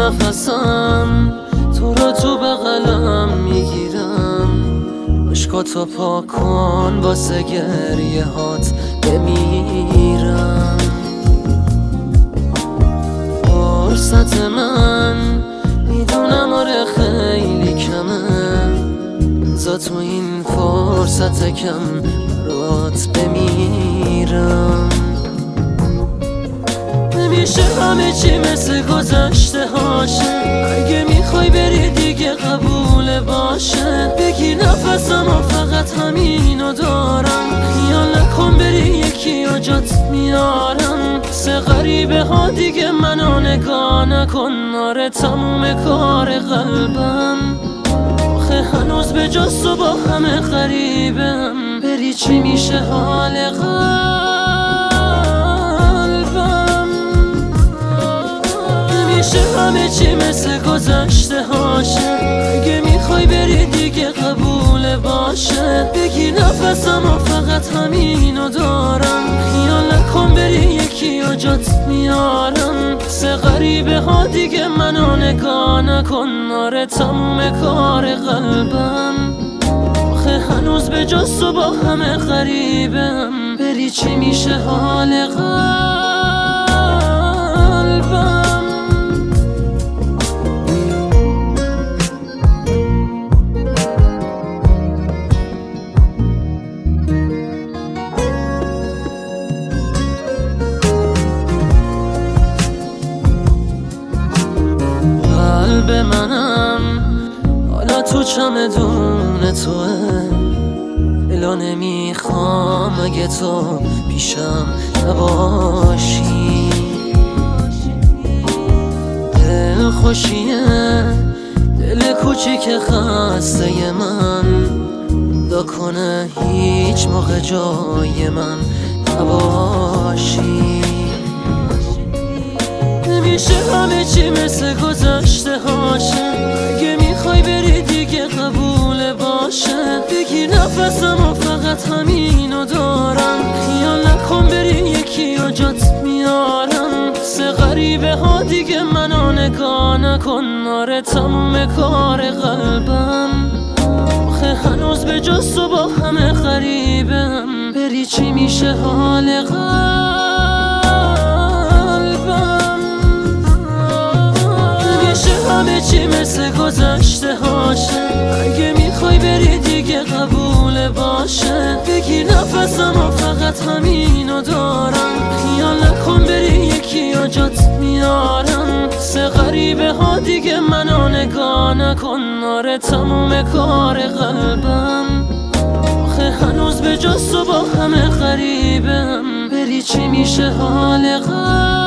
نفسم تو رو تو بغلم میگیرم. عشقاتو پاک کن واسه گریه هات بمیرم. فرصت من میدونم آره خیلی کمه، بذار تو این فرصت کم برات بمیرم. نمیشه همه چی مثل گذشته هاشه، اگه میخوای بری دیگه قبول باشه. بگیر نفسم و فقط همینو دارم، خیال نکن بری یکی و جات میارم. سه غریبه ها دیگه منو نگاه نکن، آره تموم کار قلبم. آخه هنوز به جز تو با همه غریبم، بری چی میشه حال قلبم. نمیشه همه چی مثل گذشته هاشه، اگه میخوای بری دیگه قبول باشه. بگیر نفسم و فقط همینو دارم، خیال نکن بری یکی و جات میارم. سه غریبه ها دیگه منو نگاه نکن، آره تموم کار قلبم. آخه هنوز به جز تو با همه غریبم، بری چی میشه حال قلبم. قلب منم حالا تو چمدون توه، الا نمیخوام اگه تو پیشم نباشی. دل خوشیه دل کوچیک خسته من، دا کنه هیچ موقع جای من نباشی. نمیشه همه چی مثل گذشته هاشه، اگه میخوای بری دیگه قبول باشه. بگیر نفسم و فقط همینو دارم، خیال نکن بری یکی و جات میارم. سه غریبه ها دیگه منو نگاه نکن، آره تموم کار قلبم. آخه هنوز به جز تو با همه غریبم، بری چی میشه حال قلبم. همه چی مثل گذشته هاشه، اگه میخوای بری دیگه قبول باشه. بگیر نفسم و فقط همینو دارم، خیال نکن بری یکی و جات میارم. سه غریبه ها دیگه منو نگاه نکن، آره تموم کار قلبم. آخه هنوز به جز تو با همه غریبم، بری چی میشه حال قلبم.